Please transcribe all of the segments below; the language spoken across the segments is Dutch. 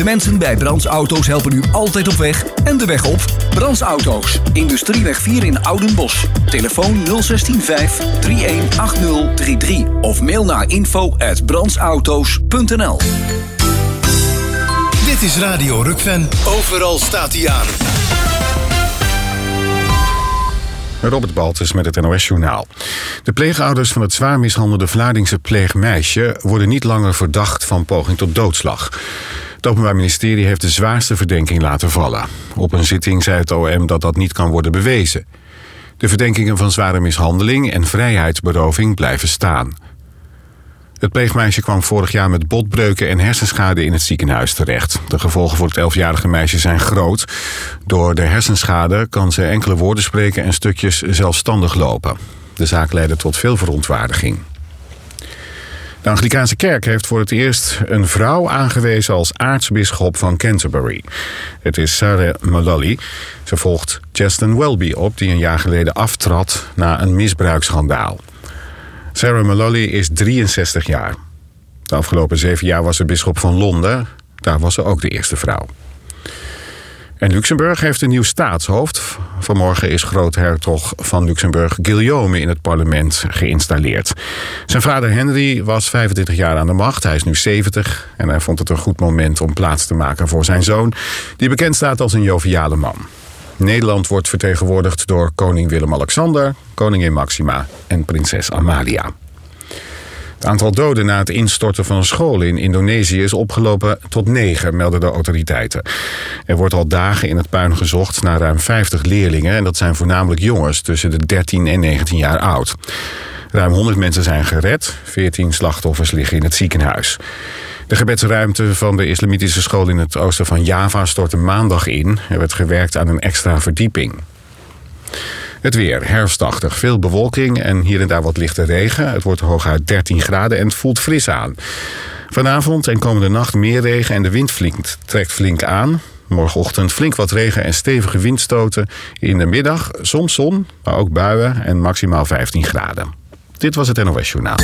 De mensen bij Brands Auto's helpen u altijd op weg en de weg op. Brands Auto's, Industrieweg 4 in Oudenbosch. Telefoon 0615 318033 of mail naar info@brandsauto's.nl. Dit is Radio Rukven. Overal staat hij aan. Robert Baltus met het NOS-journaal. De pleegouders van het zwaar mishandelde Vlaardingse pleegmeisje worden niet langer verdacht van poging tot doodslag. Het Openbaar Ministerie heeft de zwaarste verdenking laten vallen. Op een zitting zei het OM dat dat niet kan worden bewezen. De verdenkingen van zware mishandeling en vrijheidsberoving blijven staan. Het pleegmeisje kwam vorig jaar met botbreuken en hersenschade in het ziekenhuis terecht. De gevolgen voor het 11-jarige meisje zijn groot. Door de hersenschade kan ze enkele woorden spreken en stukjes zelfstandig lopen. De zaak leidde tot veel verontwaardiging. De Anglicaanse kerk heeft voor het eerst een vrouw aangewezen als aartsbisschop van Canterbury. Het is Sarah Mullally. Ze volgt Cheston Welby op, die een jaar geleden aftrad na een misbruiksschandaal. Sarah Mullally is 63 jaar. De afgelopen 7 jaar was ze bisschop van Londen. Daar was ze ook de eerste vrouw. En Luxemburg heeft een nieuw staatshoofd. Vanmorgen is groothertog van Luxemburg Guillaume in het parlement geïnstalleerd. Zijn vader Henry was 25 jaar aan de macht. Hij is nu 70 en hij vond het een goed moment om plaats te maken voor zijn zoon, die bekend staat als een joviale man. Nederland wordt vertegenwoordigd door koning Willem-Alexander, koningin Maxima en prinses Amalia. Het aantal doden na het instorten van een school in Indonesië is opgelopen tot 9, melden de autoriteiten. Er wordt al dagen in het puin gezocht naar ruim 50 leerlingen en dat zijn voornamelijk jongens tussen de 13 en 19 jaar oud. Ruim 100 mensen zijn gered, 14 slachtoffers liggen in het ziekenhuis. De gebedsruimte van de islamitische school in het oosten van Java stortte maandag in. Er werd gewerkt aan een extra verdieping. Het weer, herfstachtig, veel bewolking en hier en daar wat lichte regen. Het wordt hooguit 13 graden en het voelt fris aan. Vanavond en komende nacht meer regen en de wind trekt flink aan. Morgenochtend flink wat regen en stevige windstoten. In de middag soms zon, maar ook buien en maximaal 15 graden. Dit was het NOS-journaal.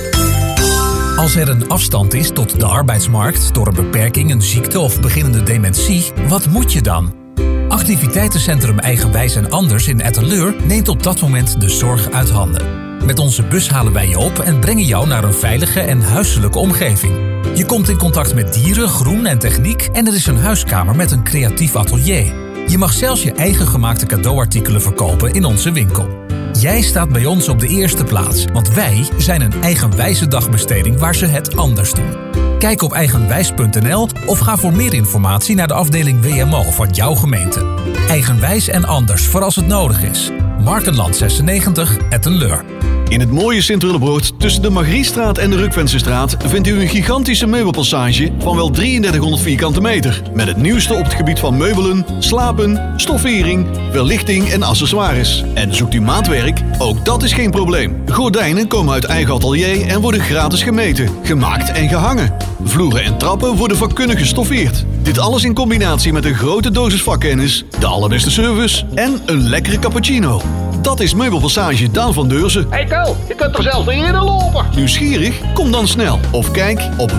Als er een afstand is tot de arbeidsmarkt door een beperking, een ziekte of beginnende dementie, wat moet je dan? Activiteitencentrum Eigenwijs en Anders in Etteleur neemt op dat moment de zorg uit handen. Met onze bus halen wij je op en brengen jou naar een veilige en huiselijke omgeving. Je komt in contact met dieren, groen en techniek en er is een huiskamer met een creatief atelier. Je mag zelfs je eigen gemaakte cadeauartikelen verkopen in onze winkel. Jij staat bij ons op de eerste plaats, want wij zijn een eigenwijze dagbesteding waar ze het anders doen. Kijk op eigenwijs.nl of ga voor meer informatie naar de afdeling WMO van jouw gemeente. Eigenwijs en Anders voor als het nodig is. Markenland 96, Etteleur. In het mooie Sint-Willebroord tussen de Margriestraat en de Rukvensenstraat vindt u een gigantische meubelpassage van wel 3300 vierkante meter. Met het nieuwste op het gebied van meubelen, slapen, stoffering, verlichting en accessoires. En zoekt u maatwerk? Ook dat is geen probleem. Gordijnen komen uit eigen atelier en worden gratis gemeten, gemaakt en gehangen. Vloeren en trappen worden vakkundig gestoffeerd. Dit alles in combinatie met een grote dosis vakkennis, de allerbeste service en een lekkere cappuccino. Dat is Meubelpassage Daan van Deurzen. Hey Kel, je kunt er zelfs niet in lopen. Nieuwsgierig? Kom dan snel of kijk op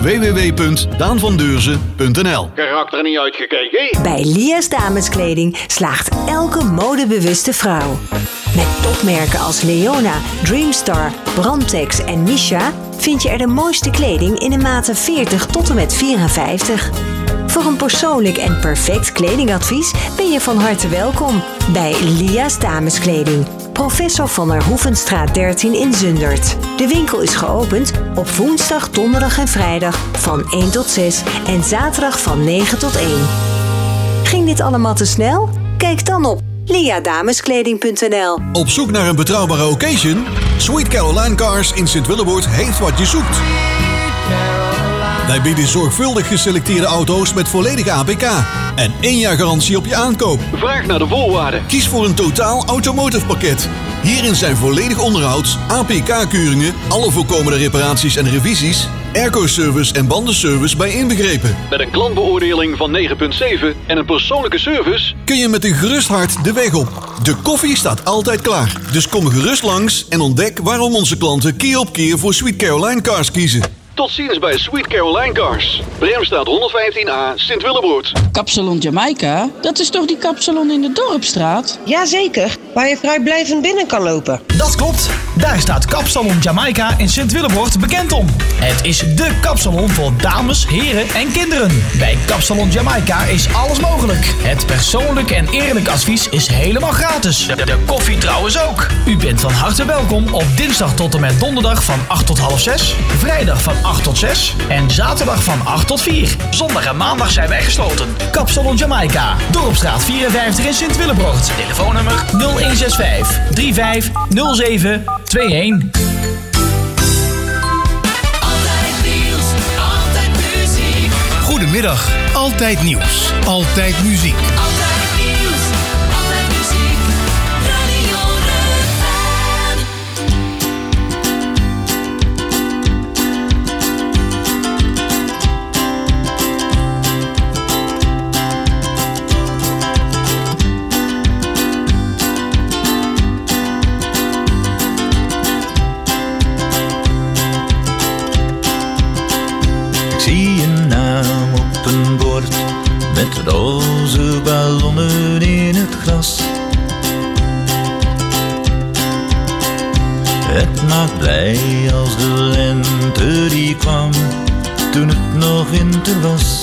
www.daanvandeurzen.nl. Karakter er niet uitgekeken. Bij Lia's Dameskleding slaagt elke modebewuste vrouw. Met topmerken als Leona, Dreamstar, Brandtex en Misha vind je er de mooiste kleding in de maten 40 tot en met 54. Voor een persoonlijk en perfect kledingadvies ben je van harte welkom bij Lia's Dameskleding. Professor van der Hoevenstraat 13 in Zundert. De winkel is geopend op woensdag, donderdag en vrijdag van 1 tot 6 en zaterdag van 9 tot 1. Ging dit allemaal te snel? Kijk dan op liadameskleding.nl. Op zoek naar een betrouwbare occasion? Sweet Caroline Cars in Sint-Willebroord heeft wat je zoekt. Wij bieden zorgvuldig geselecteerde auto's met volledige APK en 1 jaar garantie op je aankoop. Vraag naar de voorwaarden. Kies voor een totaal automotive pakket. Hierin zijn volledig onderhoud, APK-keuringen, alle voorkomende reparaties en revisies, airco-service en bandenservice bij inbegrepen. Met een klantbeoordeling van 9,7 en een persoonlijke service kun je met een gerust hart de weg op. De koffie staat altijd klaar. Dus kom gerust langs en ontdek waarom onze klanten keer op keer voor Sweet Caroline Cars kiezen. Tot ziens bij Sweet Caroline Cars. Bremstraat 115A, Sint-Willebroord. Kapsalon Jamaica? Dat is toch die kapsalon in de Dorpstraat? Jazeker, waar je vrijblijvend binnen kan lopen. Dat klopt. Daar staat Kapsalon Jamaica in Sint-Willebroord bekend om. Het is dé kapsalon voor dames, heren en kinderen. Bij Kapsalon Jamaica is alles mogelijk. Het persoonlijk en eerlijk advies is helemaal gratis. De koffie trouwens ook. U bent van harte welkom op dinsdag tot en met donderdag van 8 tot half 6. Vrijdag van 8 tot 6. En zaterdag van 8 tot 4. Zondag en maandag zijn wij gesloten. Kapsalon Jamaica. Dorpstraat 54 in Sint-Willebroord. Telefoonnummer 0165 35 07 21. Goedemiddag, Altijd Nieuws, Altijd Muziek. Altijd nieuws, altijd muziek, Radio Ik zie je naam op een bord met roze ballonnen in het gras. Het maakt blij als de lente die kwam toen het nog winter was.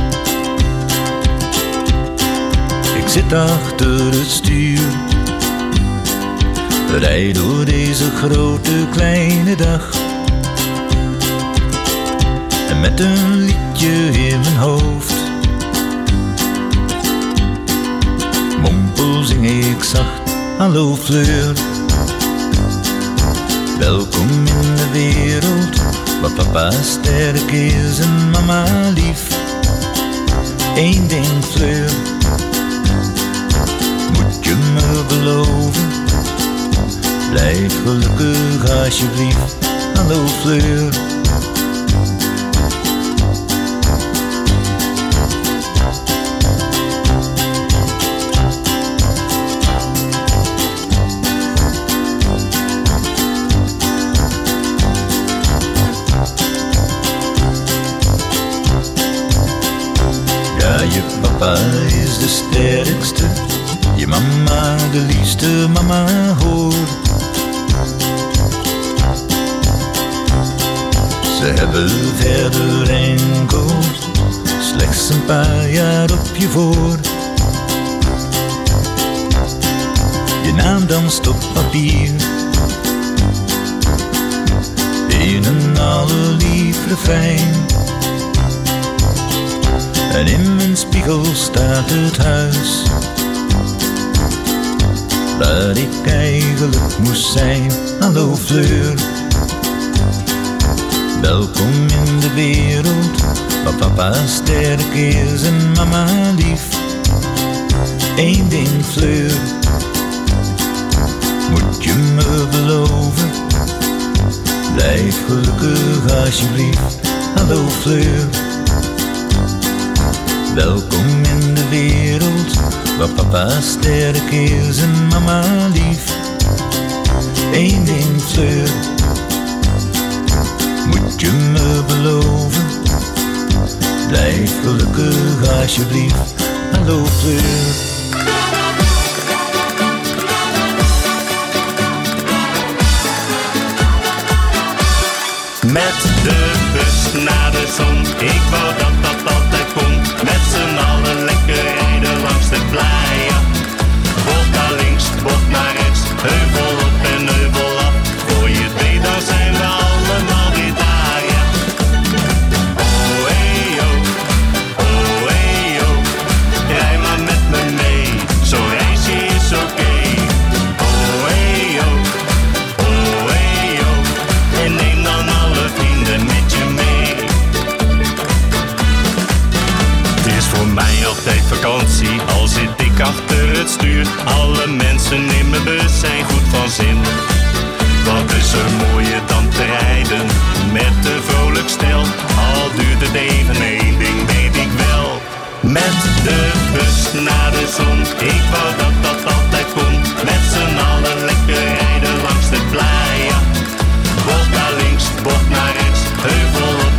Ik zit achter het stuur, rijd door deze grote kleine dag. En met een liedje in mijn hoofd mompel zing ik zacht, hallo Fleur. Welkom in de wereld waar papa sterk is en mama lief. Eén ding Fleur, moet je me beloven, blijf gelukkig alsjeblieft, hallo Fleur. Je papa is de sterkste, je mama de liefste, mama hoor. Ze hebben verder enkel slechts een paar jaar op je voor. Je naam danst op papier in een allerlief refrein. En in mijn spiegel staat het huis waar ik eigenlijk moest zijn. Hallo Fleur, welkom in de wereld waar papa sterk is en mama lief. Eén ding Fleur, moet je me beloven, blijf gelukkig alsjeblieft. Hallo Fleur, welkom in de wereld waar papa sterk is en mama lief. Eén ding Fleur, moet je me beloven, blijf gelukkig alsjeblieft. Hallo Fleur. Met de bus naar de zon, ik wou dat dat altijd kon. Met z'n allen lekker rijden langs de plaia. Bocht naar links, bocht naar rechts, heuvel op en heuvel af. Voor je het weet, dan zijn we allemaal weer daar, ja. Oh hey yo, rij maar met me mee, zo'n reisje is oké. Oh hey yo, en neem dan alle vrienden met je mee. Het is voor mij altijd vakantie, al zit ik achter het stuur. Alle mensen in mijn bus zijn goed van zin. Wat is er mooier dan te rijden met een vrolijk stel. Al duurt het even, één ding weet ik wel. Met de bus naar de zon, ik wou dat dat altijd kon. Met z'n allen lekker rijden langs de playa. Bocht naar links, bocht naar rechts, heuvel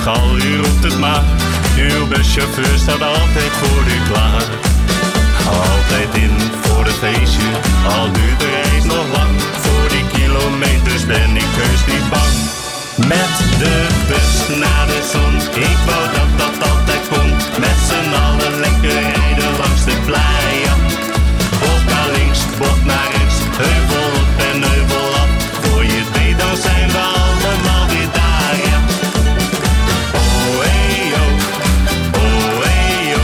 Portugal, u roept het maar. Uw buschauffeur staat altijd voor u klaar. Altijd in voor het feestje, al duurt de reis nog lang. Voor die kilometers ben ik heus niet bang. Met de bus naar de zon, ik wou dat dat altijd kon. Met z'n allen lekker rijden langs de playa. Bocht naar links, bocht naar rechts, heuvel op en heuvel af. Voor je het weet dan zijn we allemaal weer daar, ja. Oh hey yo, oh hey yo.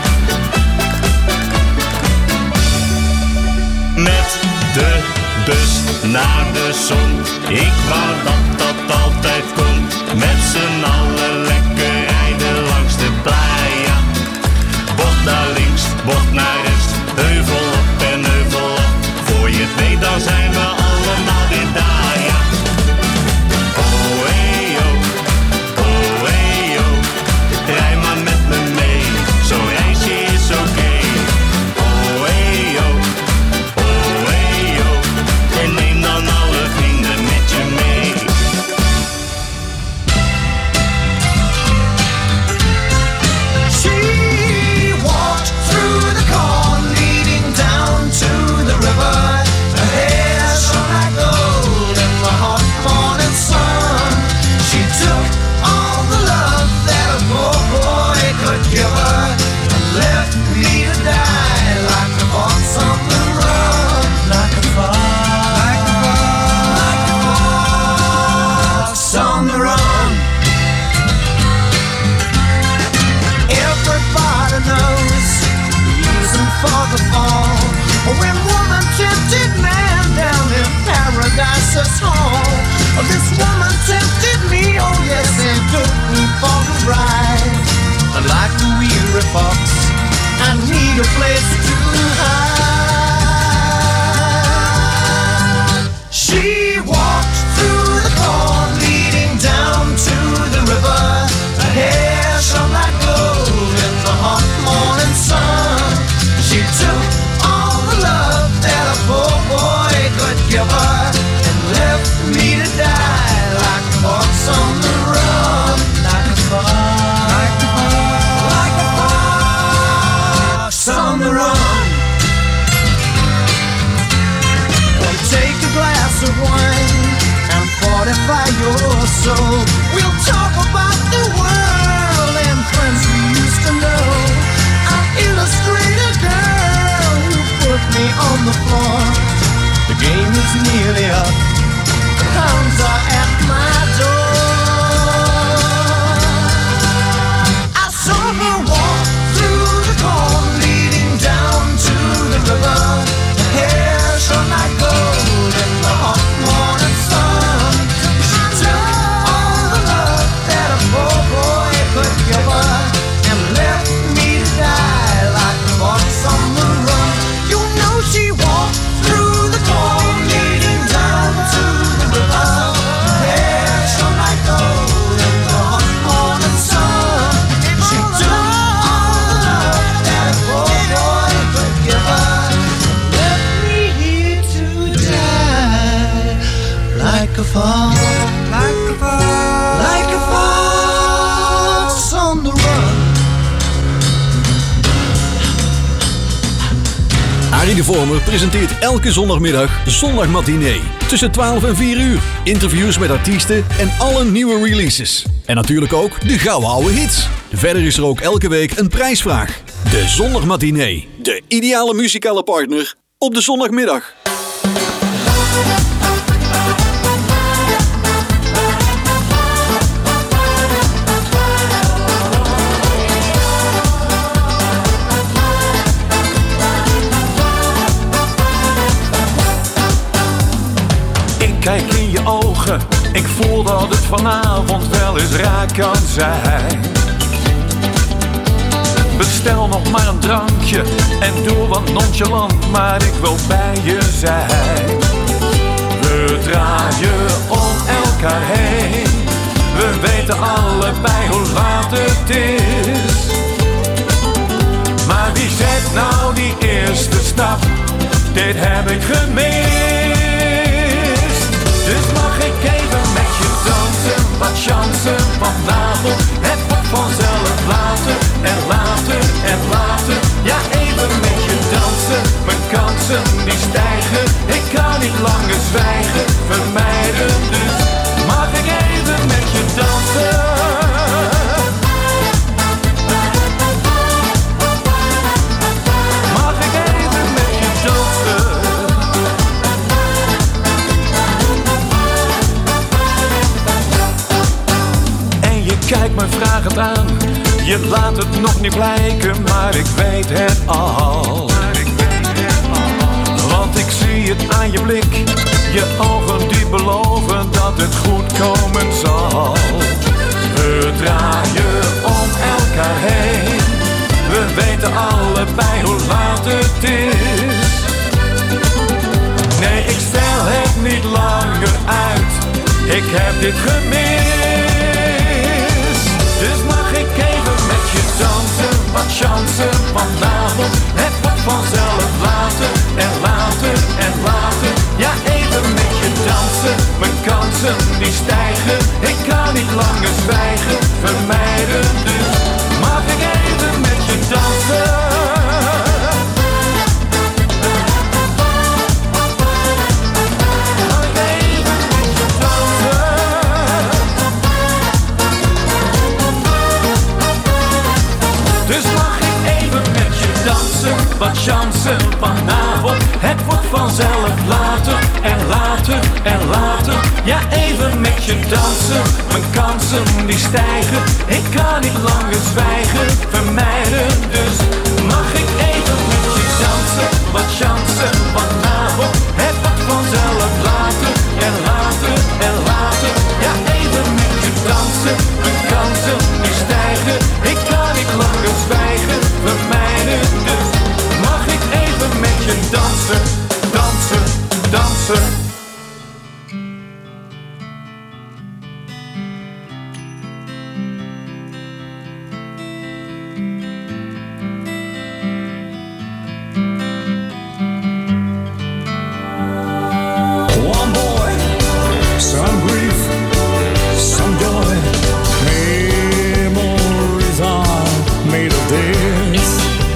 Met de bus naar de zon, ik wou dat dat altijd kon. Met z'n allen lekker rijden langs de playa. Bocht naar links, bocht naar rechts, heuvel op en heuvel af. Voor je het weet dan zijn we allemaal weer daar, ja. Oh hey yo, oh hey yo. Rij maar met me mee, zo'n reisje is oké. Oh hey yo, oh hey yo. En neem dan alle vrienden met je mee. She walked through the corn leading down to the river. Her hair shone like gold in the hot morning sun. She took all the love that a poor boy could give her and left me to die like a fox on the run. Like a fox on the run. Everybody knows the reason for the fall. When woman tempted man down in paradise's hall. This woman tempted me, oh yes, and took me for a ride. Like a weary fox, I need a place to hide. She walked through the corn leading down to the river. Her hair shone like gold in the hot morning sun. She took all the love that a poor boy could give her and left me to die like a fox on the run. Like a fox, like a fox on the run. Well, take a glass of wine and fortify your soul. We'll talk about the world and friends we used to know. I'll illustrate a girl who put me on the floor. The game is nearly up, the hounds are at my door. I saw her walk through the corn leading down to the river. Her hair shone like gold in the hot morning sun. She took all the love that a poor boy could give her and left me to die like a fox on the run. You know she walked through the corn leading down to the river. Her hair shone like gold in the hot morning sun. She took all the love that a poor boy could give her and left me here to die like a fox, like a fox, like a fox on the run. Arie de Vormer presenteert elke zondagmiddag Zondagmatinee. Tussen 12 en 4 uur. Interviews met artiesten en alle nieuwe releases. En natuurlijk ook de gouden oude hits. Verder is er ook elke week een prijsvraag. De Zondagmatinee. De ideale muzikale partner op de zondagmiddag. Ik kijk in je ogen, ik voel dat het vanavond wel eens raak kan zijn. Bestel nog maar een drankje en doe wat nonchalant, maar ik wil bij je zijn. We draaien om elkaar heen, we weten allebei hoe laat het is. Maar wie zet nou die eerste stap, dit heb ik gemist. Dus mag ik even met je dansen, wat chansen vanavond. en later en later. Ja, even met je dansen, mijn kansen die stijgen. Ik kan niet langer zwijgen, vermijden dus. Mag ik even met je dansen? Mag ik even met je dansen? En je kijkt me vragend aan. Je laat het nog niet blijken, maar ik weet het al. Want ik zie het aan je blik. Je ogen die beloven dat het goed komen zal. We draaien om elkaar heen. We weten allebei hoe laat het is. Nee, ik stel het niet langer uit. Ik heb dit gemist. Dus mag ik even met je dansen, wat chansen vanavond. Het wordt vanzelf later en later en later. Ja, even met je dansen, mijn kansen die stijgen. Ik kan niet langer zwijgen, vermijden dus. Mag ik even met je dansen? Wat chansen vanavond, het wordt vanzelf later en later en later. Ja, even met je dansen, mijn kansen die stijgen. Ik kan niet langer zwijgen, vermijden dus. Mag ik even met je dansen, wat chansen vanavond, het wordt vanzelf later en later en later. Ja, even met je dansen, mijn kansen die stijgen. Ik kan niet langer zwijgen, vermijden dus. Mag ik even met je dansen, dansen, dansen? One boy, some grief, some joy. Memories are made of this.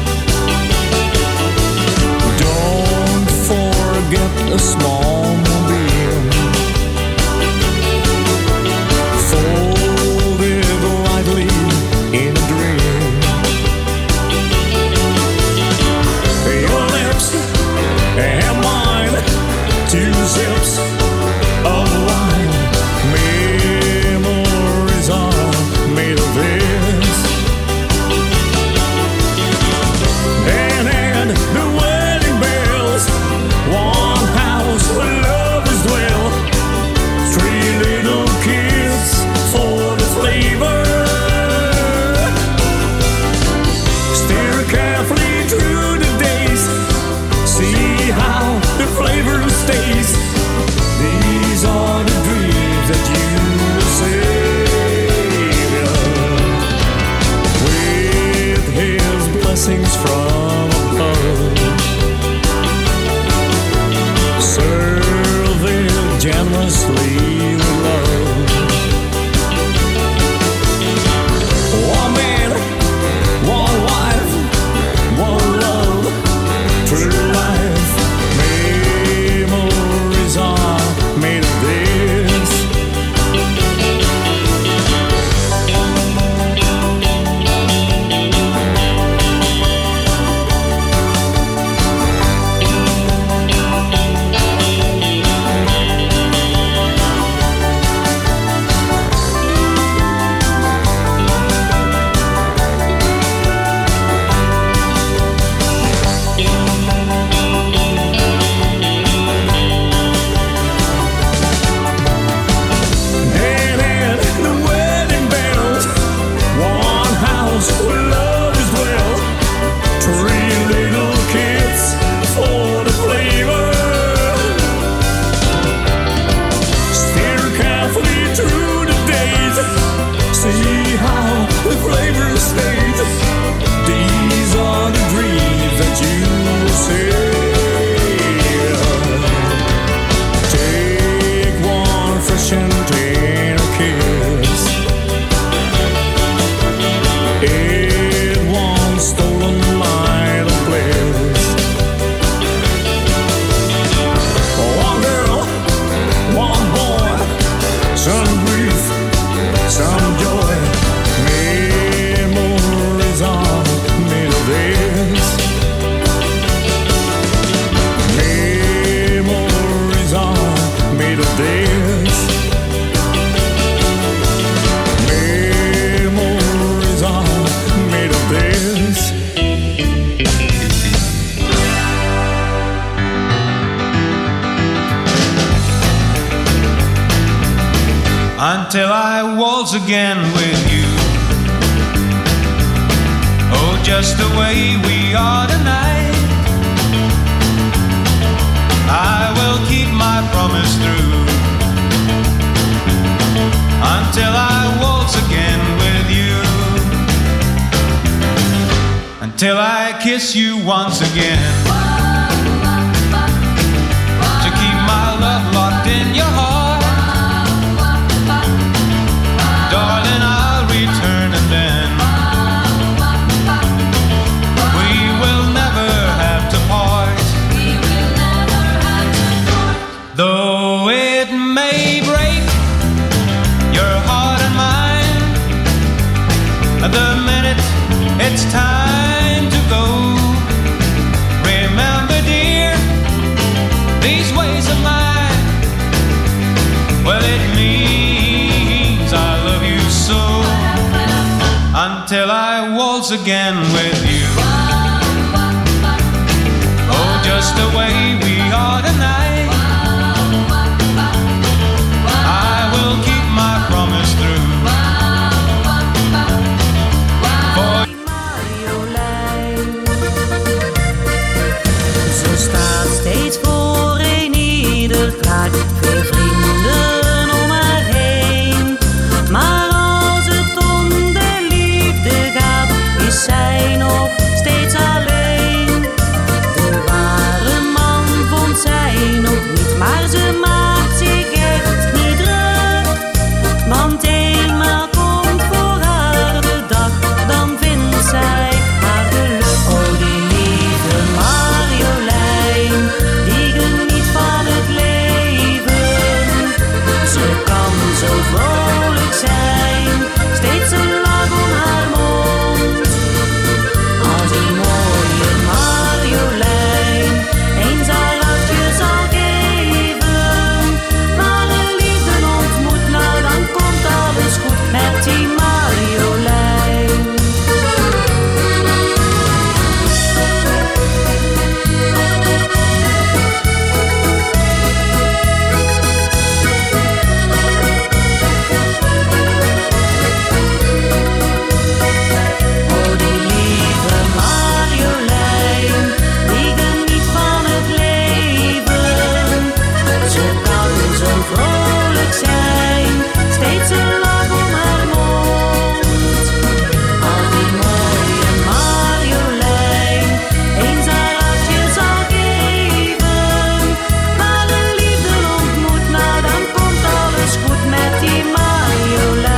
Don't forget a small moonbeam, folded lightly in a dream. Your lips and mine, two sips of wine. Memories are made of this. And the wedding bells, one house where lovers dwell. Three little kids for the flavor. Steer carefully through the days, see how the flavor stays. These are the dreams that you will save with his blessings from above. Serve it generously with love. One man, one wife, one love, true life. Memories are made of this. until I waltz again with you. Oh, just the way we are tonight, I will keep my promise through, until I waltz again with you, until I kiss you once again, to keep my love locked in your heart. Darling, I'll return and then we will never have to part. Though it may break your heart and mine, the minute it's time to go, remember dear, these ways of mine, well it means I love you so, until I waltz again with you. Oh, just the way we are tonight, I will keep my promise through. Ze staat steeds voor een ieder klaar, veel vrienden om haar heen. Maar als het om de liefde gaat, is zij nog steeds alleen. De ware man vond zij nog niet, maar ze maakt zich echt niet druk. Want eenmaal komt voor haar de dag, dan vindt zij haar geluk. Oh, die lieve Marjolein, die geniet van het leven. Ze kan zo vrolijk zijn, steeds een lach om haar mond. Als die mooie Marjolein eens haar hartje zal geven, maar een liefde ontmoet, nou dan komt alles goed met die Marjolein. Oh, die lieve Marjolein, die geniet van het leven. Ze kan zo vrolijk zijn, steeds een lach om haar mond. Als die mooie Marjolein eens haar hartje zal geven, maar een liefde ontmoet, nou dan komt alles goed met die Marjolein.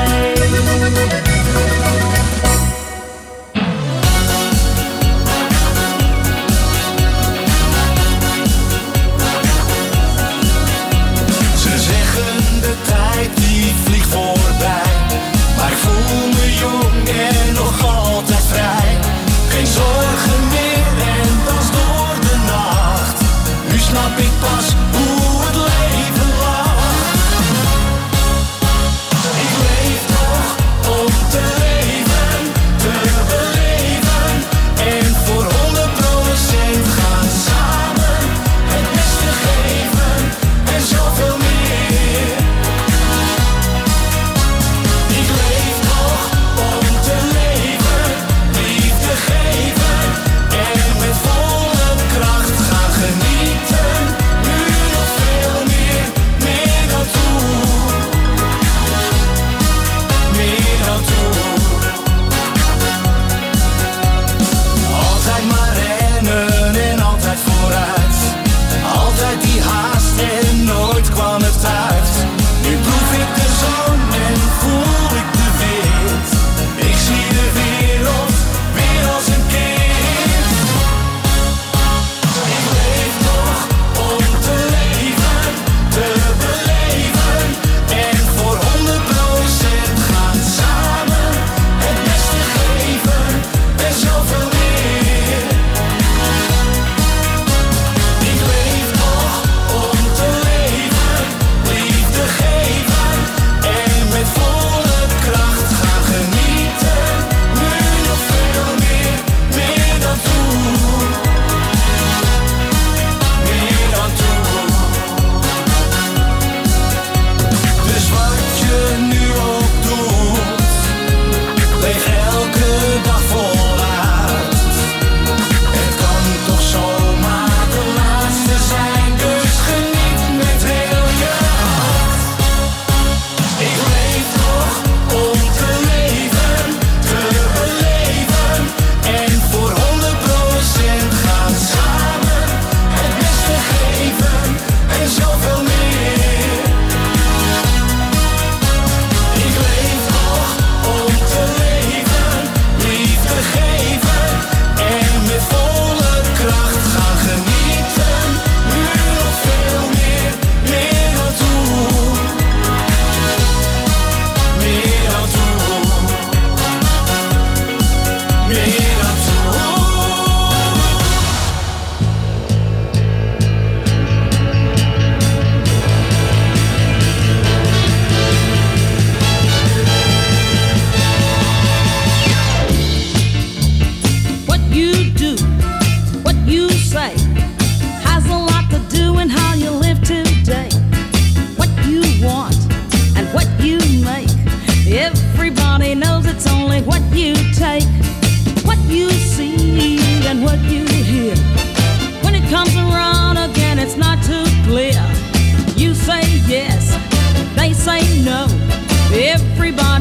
Ze zeggen de tijd die vliegt voorbij, maar ik voel me jong en nog altijd vrij. Geen zorgen meer en dans door de nacht. Nu snap ik pas hoe het leven lacht. Ik leef nog om te leven, te beleven en voor 100% gaan samen het beste geven en zoveel meer. Ik leef nog om te leven, liefde geven en met volle kracht gaan genieten, nu nog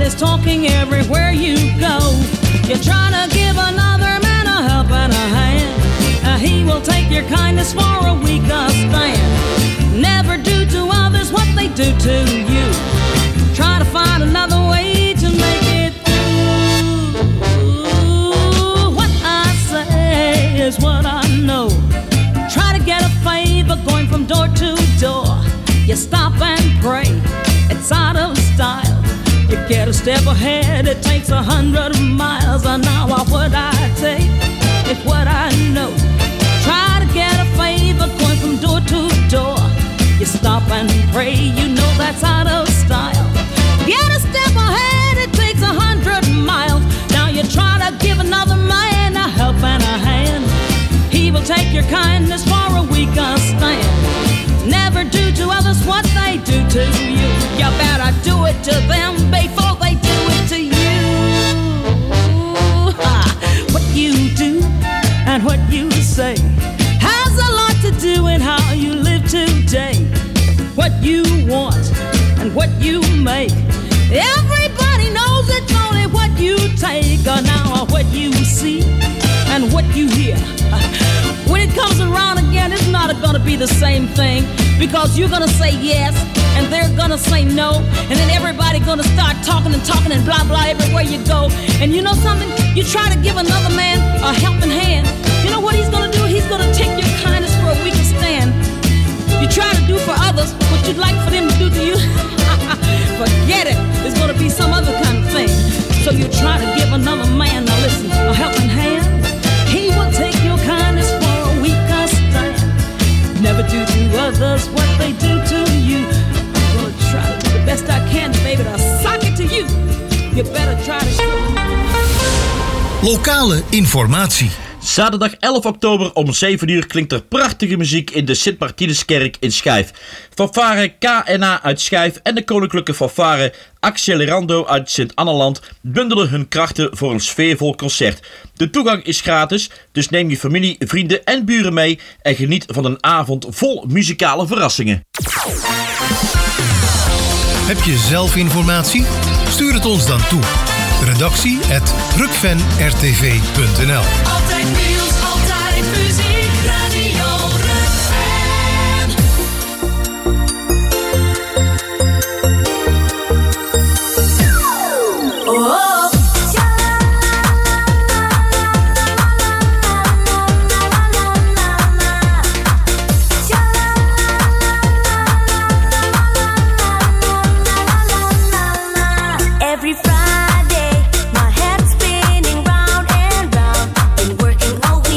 Everybody's talking everywhere you go. You're trying to give another man a help and a hand. He will take your kindness for a weaker stand. Never do to others what they do to you. Try to find another way to make it through. What I say is what I know. Try to get a favor going from door to door. You stop and pray, it's out of style. You get a step ahead, it takes 100 miles an hour. What I take is what I know. Try to get a favor going from door to door. You stop and pray, you know that's out of style. Get a step ahead, it takes 100 miles. Now you try to give another man a help and a hand. He will take your kindness for a weaker stand. Never do to others what they do to you. You better do it to them before they do it to you. What you do and what you say has a lot to do in how you live today. What you want and what you make, everybody knows it's only what you take. Or now what you see and what you hear, when it comes around again, it's not gonna be the same thing. Because you're gonna say yes and they're gonna say no, and then everybody gonna start talking and blah blah everywhere you go. And you know something? You try to give another man a helping hand. You know what he's gonna do? He's gonna take your kindness for a weaker stand. You try to do for others what you'd like for them to do to you. Forget it. It's gonna be some other kind of thing. So you try to give another man, now listen, a helping hand. He will take your kindness for a weaker stand. Never do to others what they do to you. I'm gonna try to do the best I can, baby, to sock it to you. You better try to show. Lokale informatie. Zaterdag 11 oktober om 7 uur klinkt er prachtige muziek in de Sint-Martinuskerk in Schijf. Fanfare KNA uit Schijf en de Koninklijke Fanfare Accelerando uit Sint-Anneland bundelen hun krachten voor een sfeervol concert. De toegang is gratis, dus neem je familie, vrienden en buren mee en geniet van een avond vol muzikale verrassingen. Heb je zelf informatie? Stuur het ons dan toe. redactie@rukvenrtv.nl. Altijd nieuws, altijd muziek, Radio Rukven. Oh. Every Friday, my head's spinning round and round, and working over.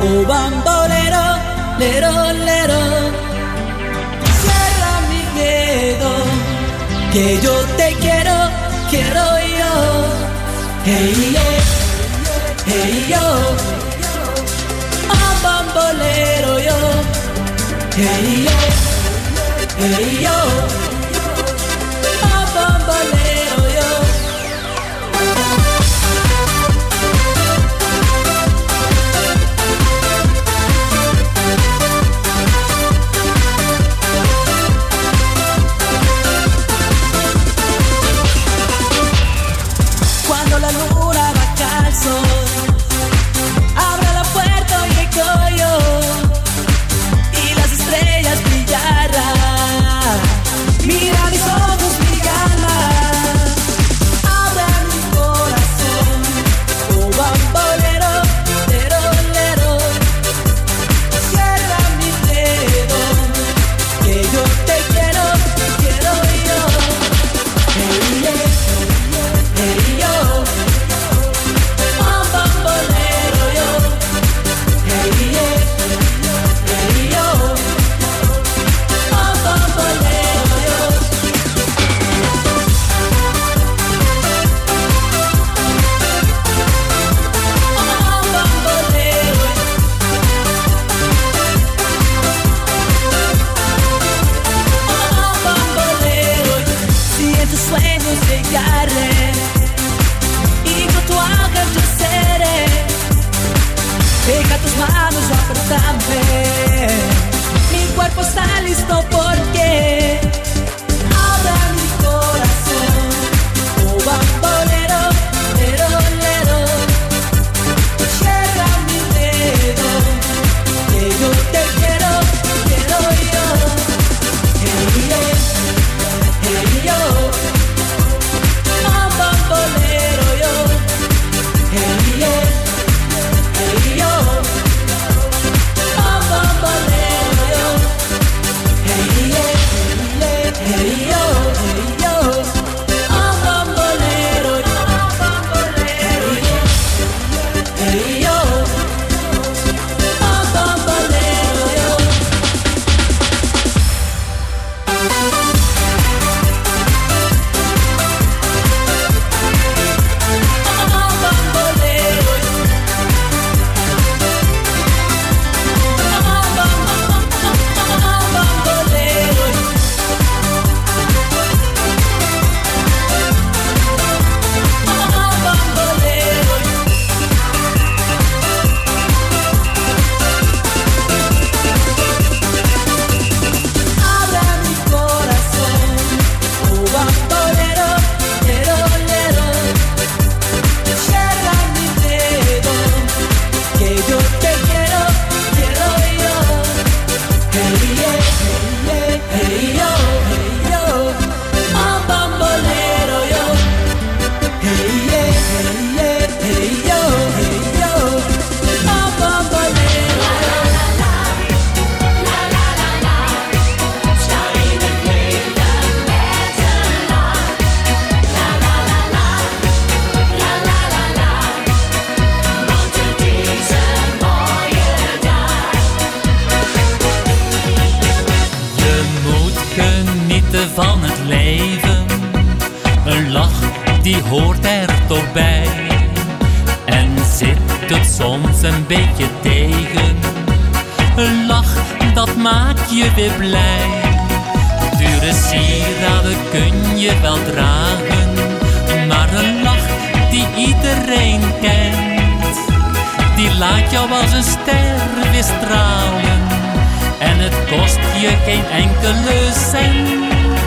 Oh bambolero, lero, lero, cierra mi miedo, que yo te quiero, quiero yo. Hey yo, hey yo, oh bambolero yo. Hey yo, hey yo, oh bambolero yo. Cuando la luna baja al sol, abre la puerta y llego yo, y las estrellas brillarán. Mira mis ojos brillarán, abre mi corazón. Oh bambolero, lero, lero, cierra mi dedo, que yo te quiero, quiero yo. Hey, yeah. Hey yo, oh bambolero yo. Hey yeah, hey yo, oh bambolero yo. Oh bambolero. Oh bambolero. Si en tus sueños llegaré y con tu ángel yo seré, deja tus manos apretame, mi cuerpo está listo porque abre mi corazón. Oh bambolero, lero, lero, cierra mi dedo, que yo te quiero, quiero yo. Hey yeah, hey yo, oh bambolero yo. Hey yeah, hey yo, oh bambolero yo. Hey yeah, hey yo, hey yo, oh bambolero yo. Hey yeah, hey yo, oh bambolero yo. Abre mi corazón, oh bambolero, lero, lero, cierra mi dedo, que yo te quiero, quiero yo. Hey yeah, hey yo, hey yo, oh bambolero yo. Hey yeah, hey yo, hey yo, oh bambolero yo. Je moet genieten van het leven. Een lach die hoort er toch bij. En zit het soms een beetje tegen. Een lach dat maakt je weer blij. Dure sieraden kun je wel dragen, maar een lach die iedereen kent, die laat jou als een ster weer stralen. En het kost je geen enkele cent.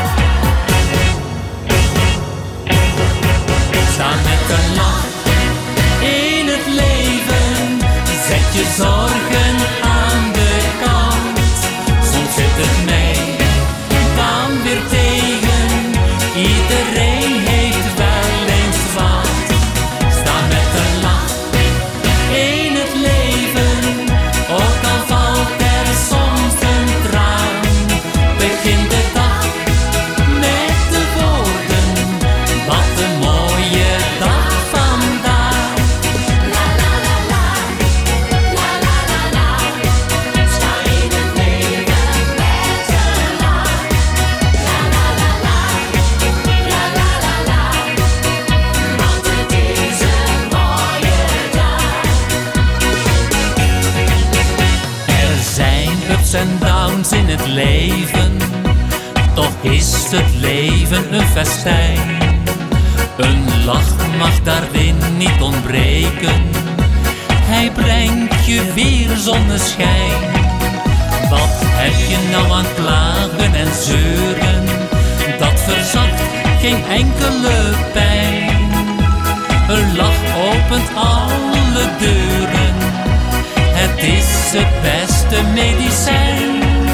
Sta met een lach in het leven, zet je zorgen aan de kant. Soms zit het mee, dan weer tegen, iedereen heeft wel eens wat. Sta met een lach in het leven, ook al valt er soms een traan. Begin de dag met de woorden, wat een mooie dag vandaag. ups en downs in het leven. Toch is het leven een festijn. Een lach mag daarin niet ontbreken. Hij brengt je weer zonneschijn. Wat heb je nou aan klagen en zeuren? Dat verzacht geen enkele pijn. Een lach opent alle deuren. Het is het beste medicijn.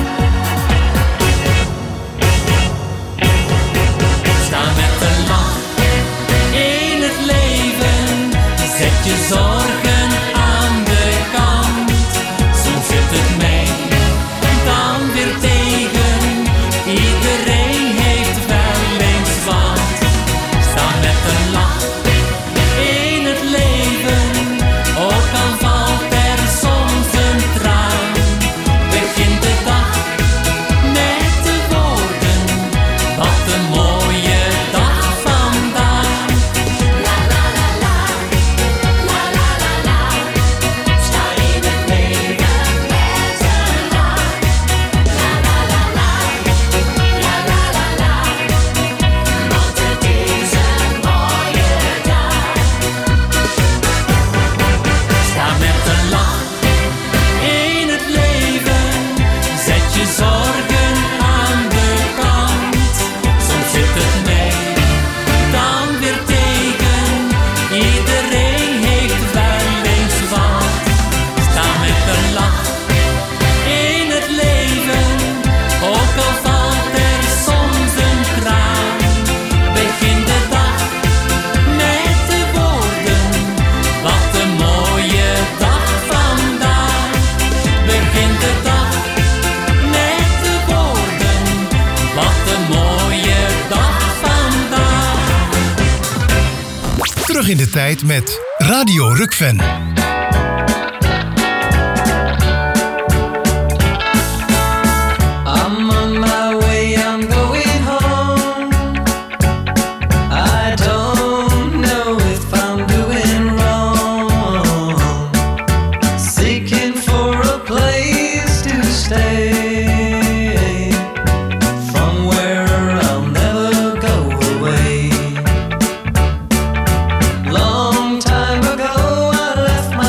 Sta met een lach in het leven. Zet je zorgen aan de kant. Soms zit het mee, dan weer tegen. Iedereen heeft wel eens wat. Sta met een lach in het leven. Ook al valt er soms een traan. Begin de dag met de woorden. Wat een mooie dag vandaag. La la la la, la la la la. Sta in het leven met een lach. La la la la, la la la la. Want het is een mooie dag. Sta met een lach in het leven. Zet je zorgen aan de kant. Soms zit het mee, dan weer tegen. Iedereen heeft wel eens wat. Sta met een lach in het leven. Ook al valt er soms een traan. Begin de dag met de woorden. Wat een mooie dag vandaag. Begin de dag met de woorden. Wat een mooie dag vandaag. Terug in de tijd met Radio Rukven. I'm on my way, I'm going home. I don't know if I'm doing wrong. Seeking for a place to stay, from where I'll never go away. Long time ago I left my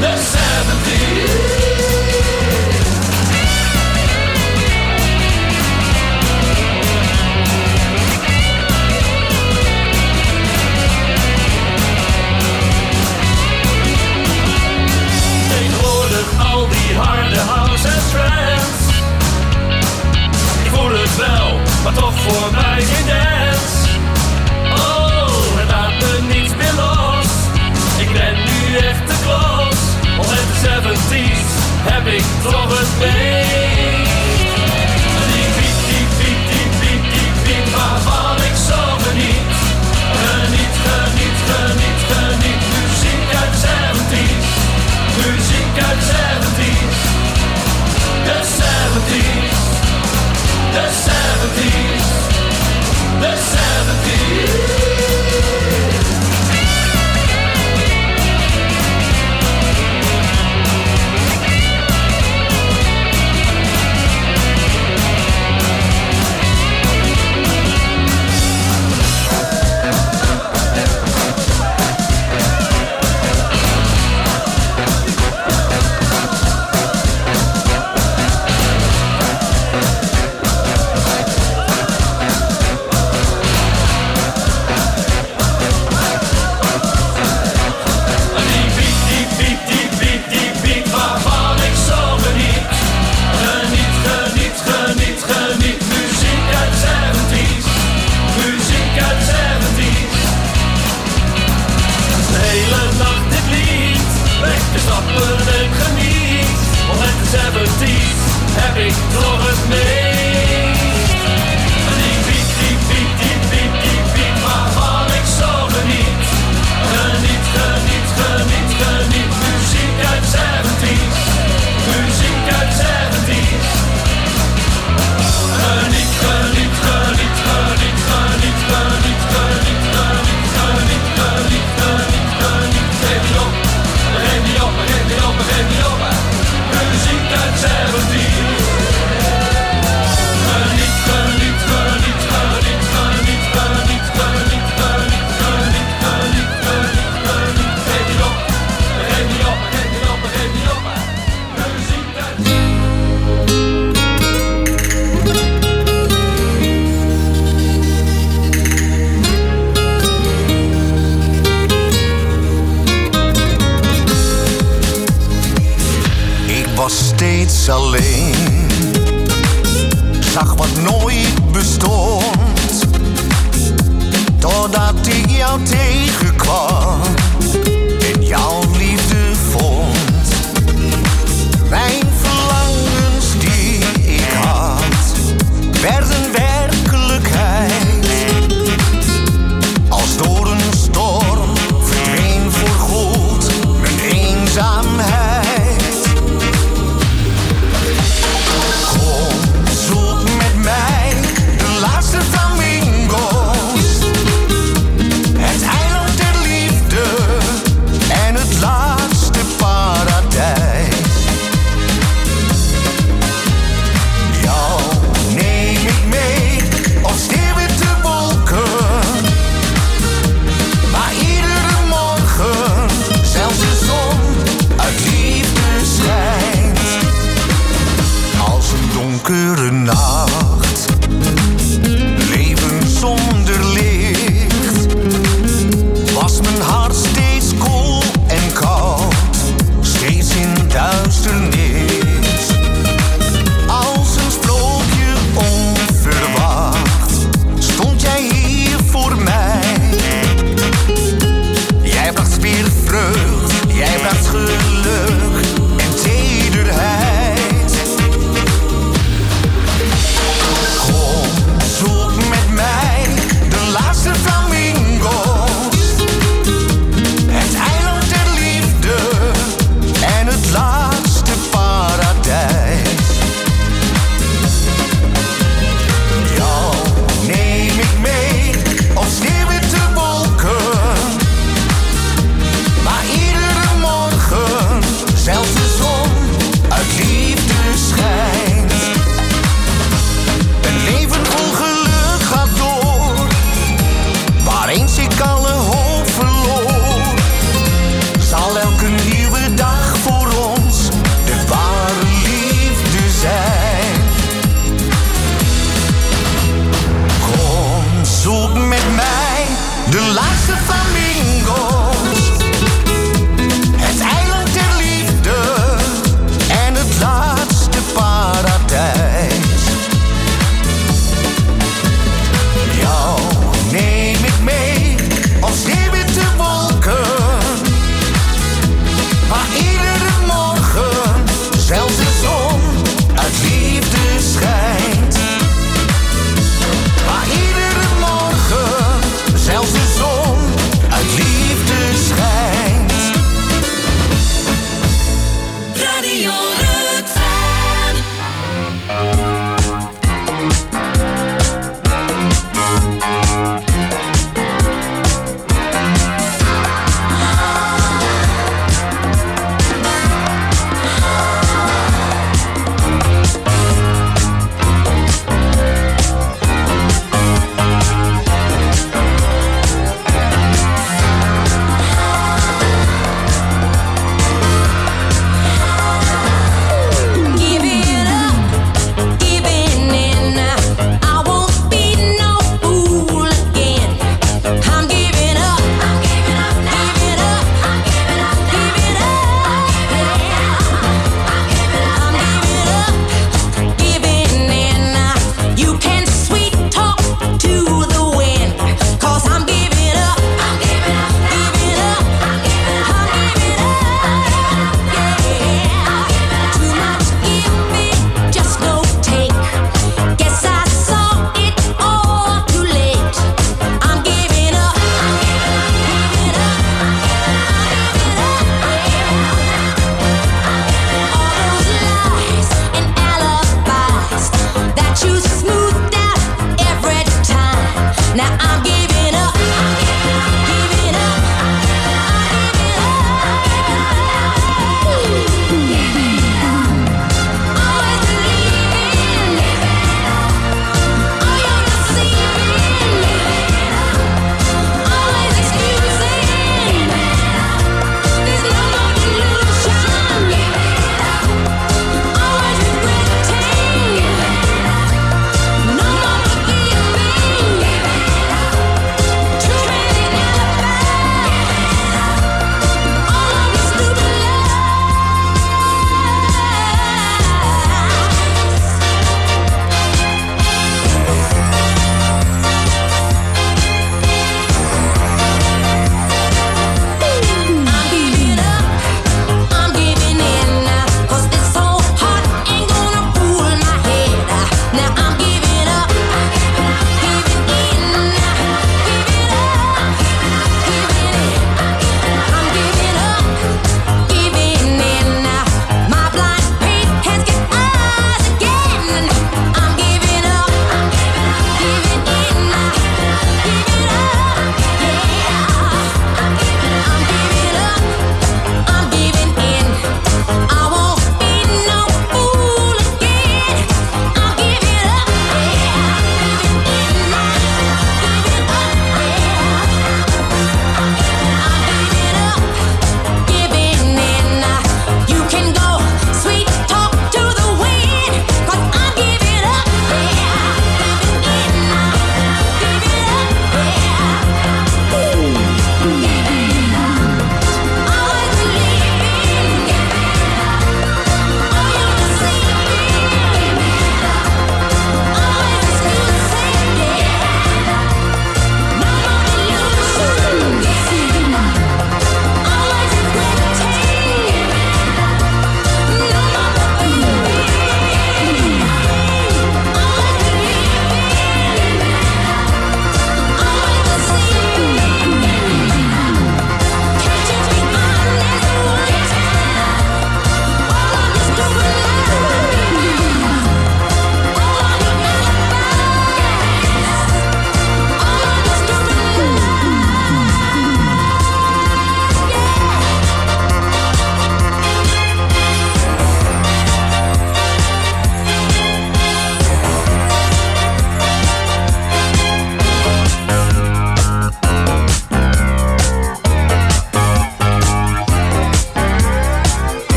the 70s. Al die harde house en trance. Ik voel het wel, maar toch voor mij geen dance. Oh, het laat me niets meer los. Ik ben nu echt te klos. Al met de 70s heb ik toch het beest. Die beat, die beat, die beat, die beat waarvan ik zo geniet. Geniet, geniet, geniet, geniet. Muziek uit de 70s. Muziek uit de 70s, de 70s, de 70s, de 70s. Heb ik toch het meest. Die beat, die beat, die beat, die beat waarvan ik zo geniet. Geniet, geniet, geniet, geniet. Muziek uit de 70s. Muziek uit de 70s. Geniet, geniet, geniet, geniet, geniet, geniet, geniet, geniet, geniet, geniet, geniet, geniet. Geef niet op, geef niet op, geef niet op, geef niet op. Muziek uit de 70s. Steeds alleen, zag wat nooit bestond, totdat ik jou tegenkwam en jouw liefde vond. Mijn verlangens die ik had, werden werkelijkheid. Als door een storm verdween voorgoed mijn eenzaamheid. Zoek met mij de De laatste flamingo's. Het eiland der liefde. En het laatste paradijs. Jou neem ik mee op sneeuwwitte wolken. Waar iedere morgen zelfs de zon uit liefde schijnt. Waar iedere morgen zelfs de zon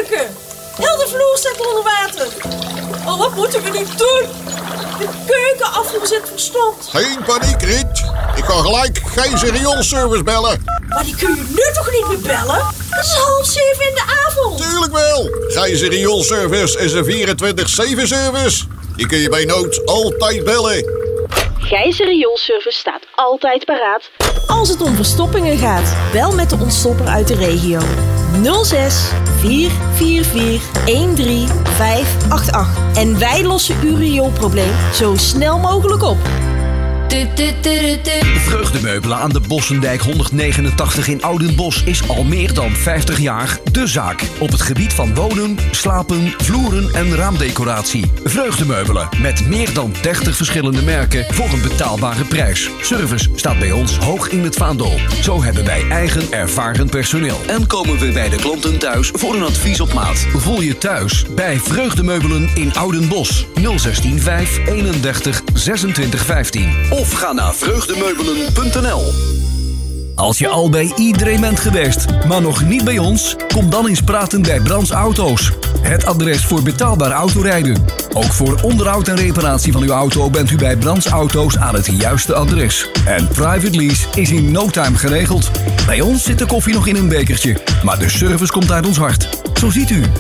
keuken. Heel de vloer staat onder water. Oh, wat moeten we nu doen? De keukenafvoer zit verstomd. Geen paniek, Riet. Ik ga gelijk Gijs Rioolservice bellen. Maar die kun je nu toch niet meer bellen? Het is 6:30 in de avond. Tuurlijk wel. Gijs Rioolservice is een 24/7 service. Die kun je bij nood altijd bellen. Gijs Rioolservice staat altijd paraat. Als het om verstoppingen gaat, bel met de ontstopper uit de regio. 06 444 13588. En wij lossen uw rioolprobleem zo snel mogelijk op. Vreugdemeubelen aan de Bossendijk 189 in Oudenbosch is al meer dan 50 jaar de zaak. Op het gebied van wonen, slapen, vloeren en raamdecoratie. Vreugdemeubelen met meer dan 30 verschillende merken voor een betaalbare prijs. Service staat bij ons hoog in het vaandel. Zo hebben wij eigen ervaren personeel. En komen we bij de klanten thuis voor een advies op maat. Voel je thuis bij Vreugdemeubelen in Oudenbosch 016 31 26 15. Of ga naar vreugdemeubelen.nl. Als je al bij iedereen bent geweest, maar nog niet bij ons, kom dan eens praten bij Brands Auto's. Het adres voor betaalbaar autorijden. Ook voor onderhoud en reparatie van uw auto bent u bij Brands Auto's aan het juiste adres. En private lease is in no time geregeld. Bij ons zit de koffie nog in een bekertje, maar de service komt uit ons hart. Zo ziet u,